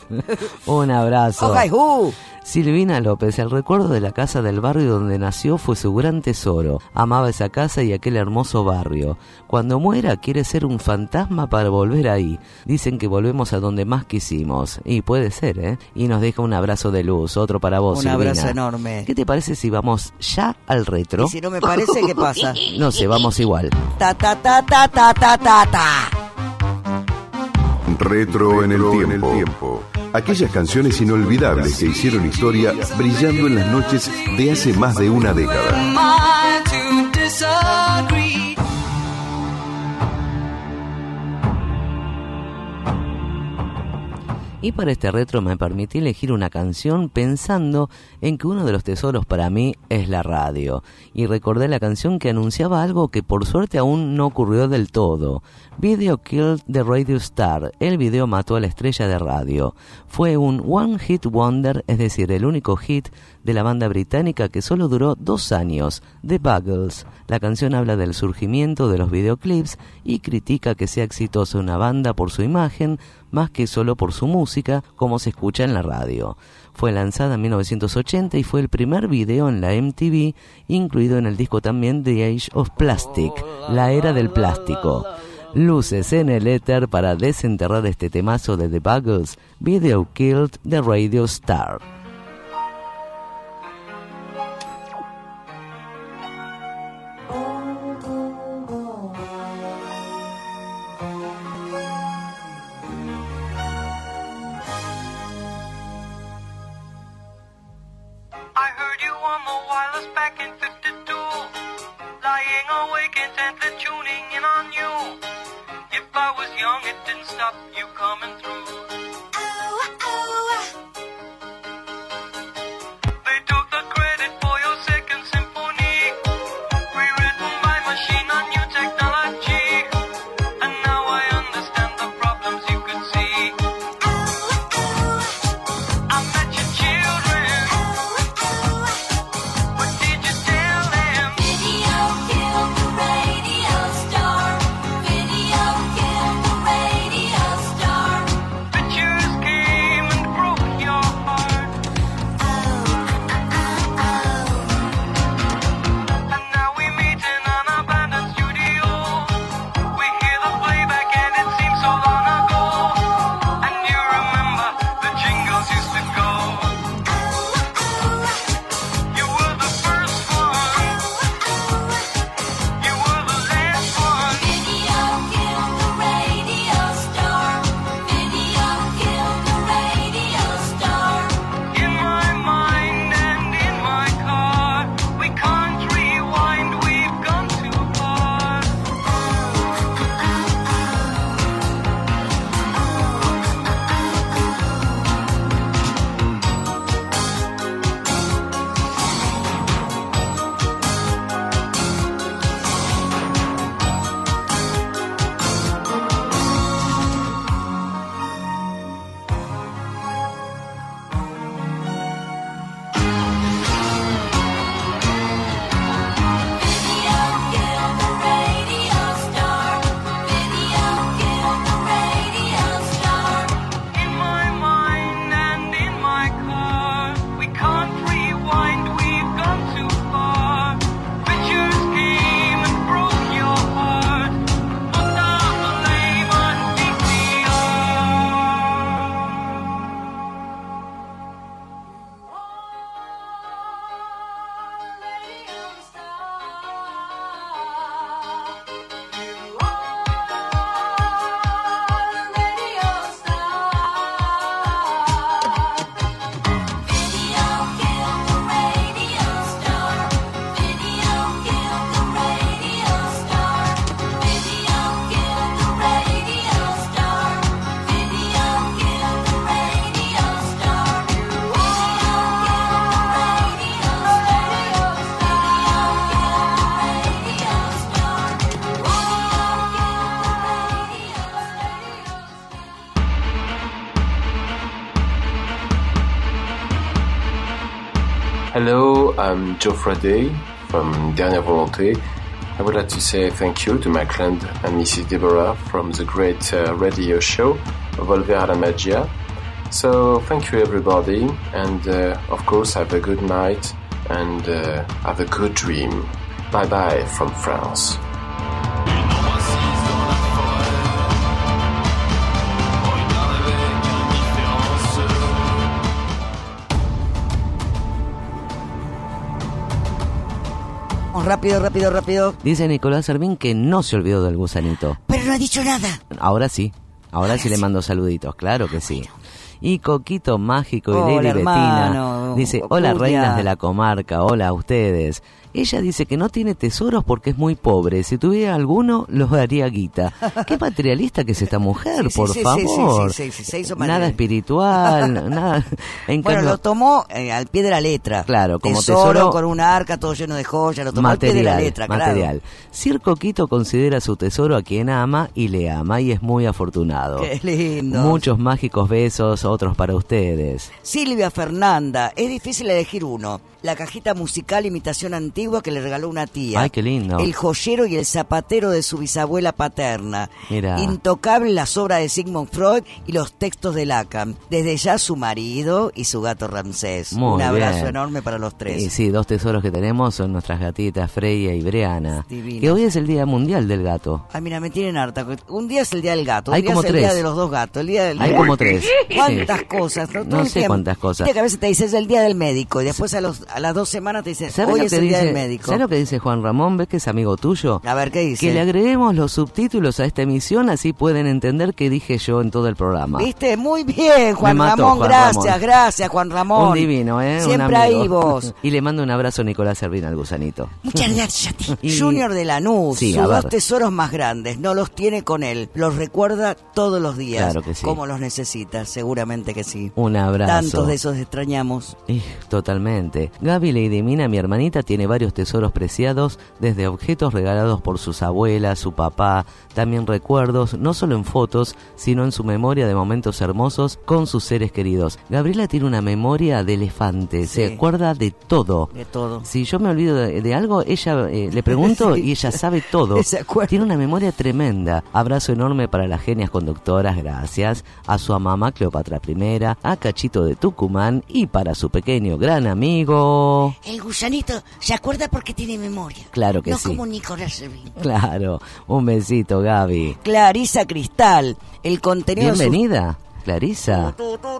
Un abrazo. Ojai, hu. Silvina López, el recuerdo de la casa del barrio donde nació fue su gran tesoro. Amaba esa casa y aquel hermoso barrio. Cuando muera quiere ser un fantasma para volver ahí. Dicen que volvemos a donde más quisimos. Y puede ser, ¿eh? Y nos deja un abrazo de luz, otro para vos, Un Silvina. abrazo enorme. ¿Qué te parece si vamos ya al retro? Y si no me parece, ¿qué pasa? No sé, vamos igual. Ta ta ta ta ta ta ta ta. Retro en el tiempo. Aquellas canciones inolvidables que hicieron historia brillando en las noches de hace más de una década. Y para este retro me permití elegir una canción pensando en que uno de los tesoros para mí es la radio. Y recordé la canción que anunciaba algo que por suerte aún no ocurrió del todo. Video Killed the Radio Star. El video mató a la estrella de radio. Fue un One Hit Wonder, es decir, el único hit de la banda británica que solo duró dos años, The Buggles. La canción habla del surgimiento de los videoclips y critica que sea exitosa una banda por su imagen, más que solo por su música, como se escucha en la radio. Fue lanzada en mil novecientos ochenta y fue el primer video en la M T V, incluido en el disco también The Age of Plastic, la era del plástico. Luces en el éter para desenterrar este temazo de The Buggles, Video Killed the Radio Star. I heard you on the wireless back in fifty-two, lying awake intently tuning in on you. If I was young, it didn't stop you coming through. They took the credit for your second symphony, rewritten by machine on new technology, and now I understand the problems you could see. Hello, I'm Joe Friday from Dernière Volonté. I would like to say thank you to my client and Missus Deborah from the great uh, radio show Volver a la Magia. So thank you everybody, and uh, of course have a good night and uh, have a good dream. Bye bye from France. Rápido, rápido, rápido. Dice Nicolás Servín que no se olvidó del gusanito. Pero no ha dicho nada. Ahora sí, ahora, ahora sí, sí le mando saluditos, claro que sí. Y Coquito Mágico y Hola, Lady Betina hermano. dice, hola Uy, reinas ya. de la comarca, hola a ustedes. Ella dice que no tiene tesoros porque es muy pobre. Si tuviera alguno, los daría guita. Qué materialista que es esta mujer, Sí, sí, por sí, sí, favor. sí, sí, sí, se hizo Nada material. espiritual, nada. En Bueno, cambio, lo tomó eh, al pie de la letra. Claro, como tesoro, tesoro- con un arca todo lleno de joyas, lo tomó al pie de la letra, material. Sir Coquito considera su tesoro a quien ama y le ama y es muy afortunado. claro. Qué lindo. Muchos mágicos besos, otros para ustedes. Silvia Fernanda, es difícil elegir uno. La cajita musical imitación antigua que le regaló una tía. Ay, qué lindo. El joyero y el zapatero de su bisabuela paterna. Mira. Intocable las obras de Sigmund Freud y los textos de Lacan. Desde ya su marido y su gato Ramsés. Muy Un abrazo bien. enorme para los tres. Y sí, dos tesoros que tenemos son nuestras gatitas Freya y Briana. Divinas. Que hoy es el Día Mundial del Gato. Ay, mira, me tienen harta. Un día es el día del gato, un Hay día como es el tres. día de los dos gatos, el día del... Hay como tres. ¿Cuántas Sí. cosas? Todo No el sé tiempo. cuántas cosas. Viste que a veces te dices es el día del médico y después a, los, a las dos semanas te dicen ¿Sabes hoy lo es que el día dice? del médico. ¿Sabes lo que dice Juan Ramón? ¿Ves que es amigo tuyo? A ver, ¿qué dice? Que le agreguemos los subtítulos a esta emisión, así pueden entender qué dije yo en todo el programa. ¿Viste? Muy bien, Juan Me mató, Ramón, Juan gracias, Ramón. gracias, Juan Ramón. Un divino, ¿eh? Un Siempre amigo. ahí vos. Y le mando un abrazo a Nicolás Servín al gusanito. Muchas gracias a ti. Y- Junior de Lanús, Sí, sus a ver. dos tesoros más grandes, no los tiene con él, los recuerda todos los días. Claro que sí. Como los necesita, seguramente que sí. Un abrazo. Tantos de esos extrañamos. Eh, totalmente. Gaby Lady Mina, mi hermanita, tiene varios tesoros preciados, desde objetos regalados por sus abuelas, su papá, también recuerdos, no solo en fotos, sino en su memoria de momentos hermosos con sus seres queridos. Gabriela tiene una memoria de elefante, se Sí. acuerda de todo. De todo. Si yo me olvido de, de algo, ella eh, le pregunto Sí. y ella sabe todo. Se acuerda. Tiene una memoria tremenda. Abrazo enorme para las genias conductoras, gracias. A su mamá Cleopatra primera, a Cachito de Tucumán y para su pequeño gran amigo. El gusanito se acuerda porque tiene memoria. Claro que no sí. como Nicolás Servín. Claro, un besito, Gaby. Clarisa Cristal, el contenido de sus- Bienvenida, Clarisa.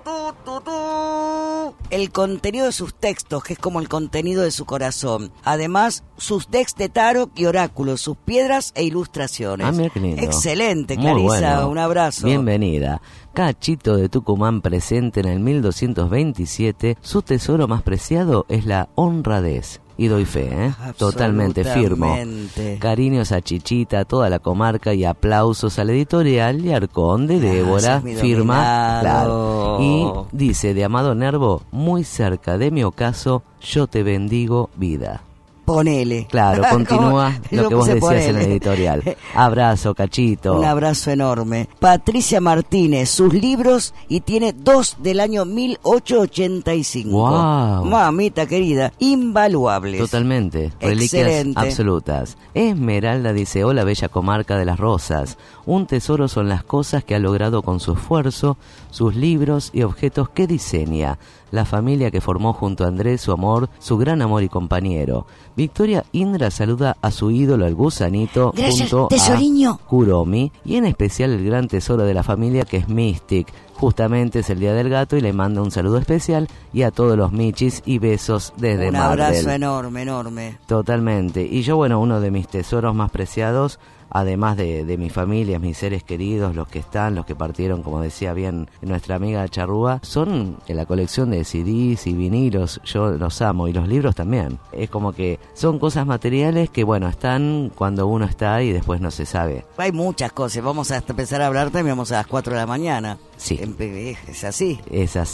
el contenido de sus textos, que es como el contenido de su corazón. Además, sus decks de tarot y oráculos, sus piedras e ilustraciones. Ah, mira qué lindo. Excelente, Muy Clarisa, bueno. un abrazo. Bienvenida. Cachito de Tucumán presente en el mil doscientos veintisiete. Su tesoro más preciado es la honradez. Y doy fe, ¿eh? Totalmente firmo. Absolutamente. Cariños a Chichita, a toda la comarca y aplausos al editorial y Arcón de Débora. mi Firma, dominado. claro. Y dice de Amado Nervo, muy cerca de mi ocaso, yo te bendigo vida. Ponele. Claro, continúa Yo lo que vos puse decías en el ponele. editorial. Abrazo, Cachito. Un abrazo enorme. Patricia Martínez, sus libros, y tiene dos del año mil ochocientos ochenta y cinco. Guau. Mamita querida, invaluables. Totalmente, reliquias Excelente. absolutas. Esmeralda dice, hola bella comarca de las rosas. Un tesoro son las cosas que ha logrado con su esfuerzo, sus libros y objetos que diseña. La familia que formó junto a Andrés, su amor, su gran amor y compañero. Victoria Indra saluda a su ídolo, el gusanito, Gracias, junto tesoriño. a Kuromi, y en especial el gran tesoro de la familia que es Mystic. Justamente es el Día del Gato y le manda un saludo especial y a todos los michis y besos desde Un Marvel. abrazo enorme, enorme. Totalmente. Y yo, bueno, uno de mis tesoros más preciados, además de, de mi familia, mis seres queridos, los que están, los que partieron, como decía bien nuestra amiga Charrúa, son en la colección de C Ds y vinilos. Yo los amo, y los libros también. Es como que son cosas materiales que, bueno, están cuando uno está y después no se sabe. Hay muchas cosas. Vamos a empezar a hablar también, vamos a las cuatro de la mañana. Sí. Empe- Es así. Es así.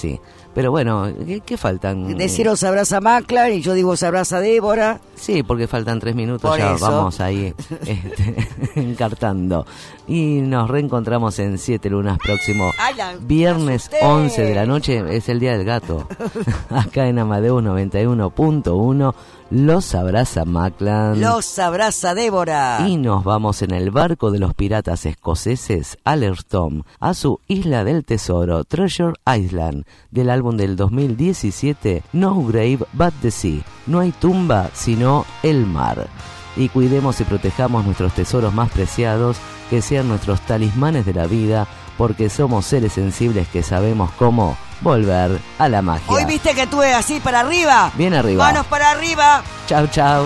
Pero bueno, ¿qué, qué faltan? Decir os abraza Maclan y yo digo os abraza Débora. Sí, porque faltan tres minutos, Por ya eso. vamos ahí este, encartando. Y nos reencontramos en Siete Lunas próximo Ay, la- viernes me asusté. once de la noche, es el Día del Gato. Acá en Amadeus noventa y uno punto uno, los abraza Maclan. Los abraza Débora. Y nos vamos en el barco de los piratas escoceses Alertom a su isla del tesoro, Treasure Island, del álbum del dos mil diecisiete, No Grave But the Sea. No hay tumba sino el mar. Y cuidemos y protejamos nuestros tesoros más preciados, que sean nuestros talismanes de la vida, porque somos seres sensibles que sabemos cómo volver a la magia. Hoy viste que tuve así para arriba. Bien arriba. Manos para arriba. Chau, chau.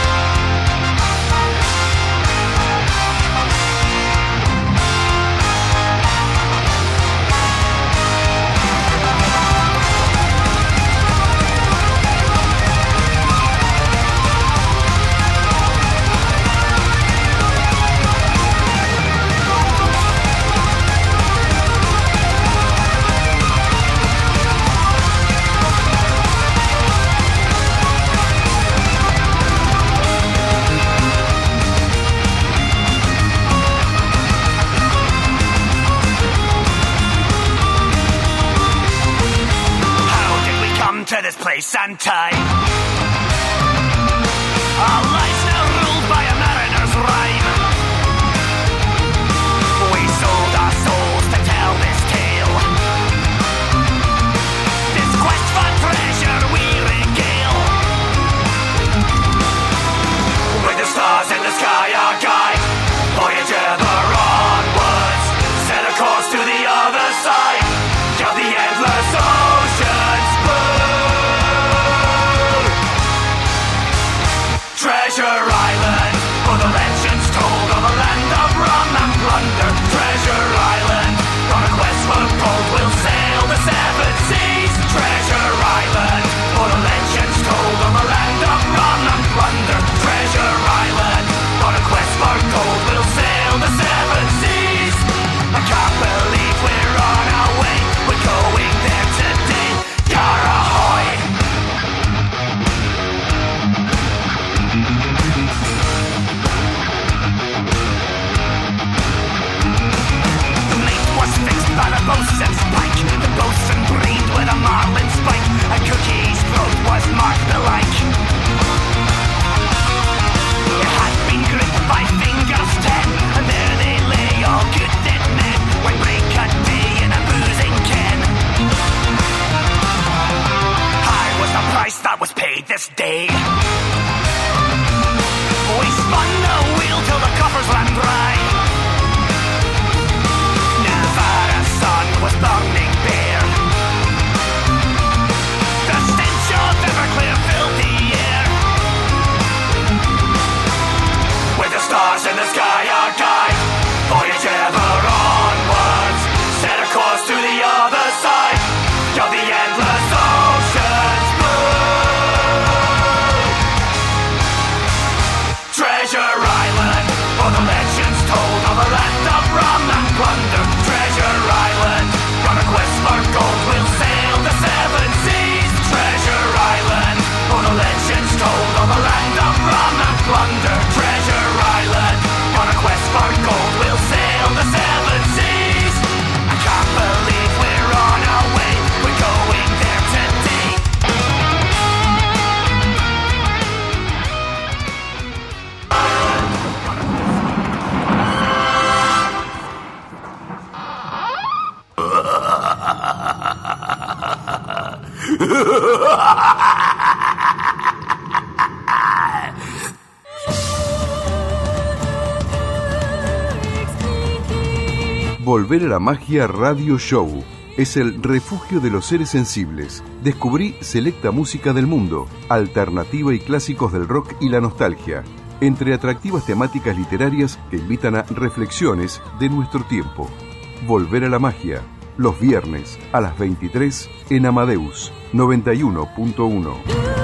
To this place and time, our lives now ruled by a mariner's rhyme. We sold our souls to tell this tale. This quest for treasure we regale. With the stars in the sky our guide, voyage ever onwards, set a course to the other side of the endless ocean's blue. Treasure Island, for the legends told of a land of rum and plunder. Treasure Island, on a quest for gold we'll sail the seven seas. Treasure Island, for the legends told of a land of rum and plunder. Treasure Island, on a quest for gold we'll sail the seven seas. I can't believe we're on our way, we're going there today. Yar ahoy! The mate was fixed by the boatswain's pike. The boatswain breathed with a marlin spike. A cookie's throat was marked alike. It had been gripped by fingers ten, and there they lay, all good dead men, when break a day in a boozing ken. High was the price that was paid this day. We spun the wheel till the coffers ran dry. Nevada's sun was burning bare. The stench of Everclear filled the air. With the stars in the sky our guide, voyage ever onwards, set a course to the other side of the endless ocean's blue. Treasure Island, for the legends told of a land of rum and plunder. Treasure Island, on a quest for gold we'll sail the seven seas. Treasure Island, for the legends told of a land of rum and plunder. Treasure Island, on a quest for gold we'll sail the seven seas. I can't believe we're on our way, we're going there today. Volver a la Magia Radio Show es el refugio de los seres sensibles. Descubrí selecta música del mundo, alternativa y clásicos del rock y la nostalgia, entre atractivas temáticas literarias que invitan a reflexiones de nuestro tiempo. Volver a la Magia, los viernes a las veintitrés en Amadeus noventa y uno punto uno.